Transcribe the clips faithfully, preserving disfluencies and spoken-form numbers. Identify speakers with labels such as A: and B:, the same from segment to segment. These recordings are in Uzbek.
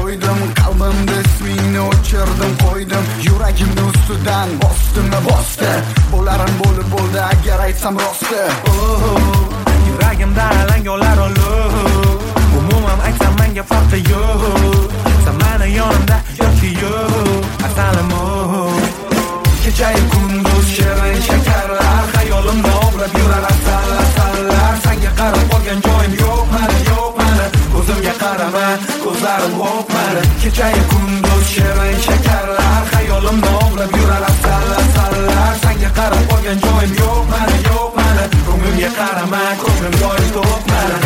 A: to'ydim, qalbimda ismingni o'chirdim qo'ydim, yuragimni ustidan bosdimmi bosdi, bo'larim bo'lib bo'ldi agar aytsam rosti.
B: Yuragimda alangolar olib, umuman aytsam menga farqi yo'q. Sen meni yonimda yoki yo'q, asalim
A: kechayu kunduz shirin shakarlar, xayolimda obrab yurar asal asallar. Senga qarab qolgan joyim yo'q mani, yo'q mani, ko'zimga qarama, ko'zlarim yo'q mani. Kechayu kunduz shirin shakarlar, xayolimda obrab yurar asal asallar. Senga qarab qolgan joyim yo'q mani, yo'q mani, ko'nglimga qarama, ko'nglim joyim yo'q mani.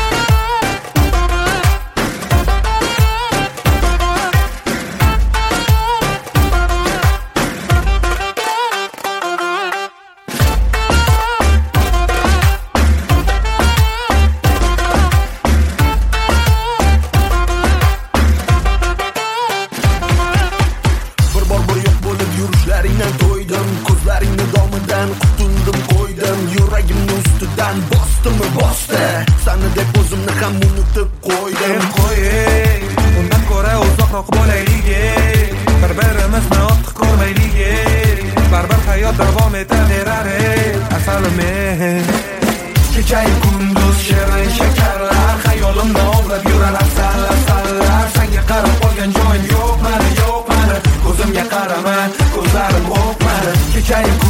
A: To'ydim, ko'zlaringni domidan qutuldim qo'ydim, yuragimni ustidan bosdimmi bosdi, sani deb o'zimni ham unutib qo'ydim.
B: Qo'y, undan ko'ra uzoqroq bo'laylik, bir-birimizni ortiq ko'rmaylik, baribir hayot davom etaverar, asalim.
A: Kechayu kunduz shirin shakarlar, xayolimda obrab yurar asal asallar. Senga qarab qolgan joyim yo'q mani, yo'q mani, ko'zimga qarama, ko'zlarim yo'q mani. Kechayu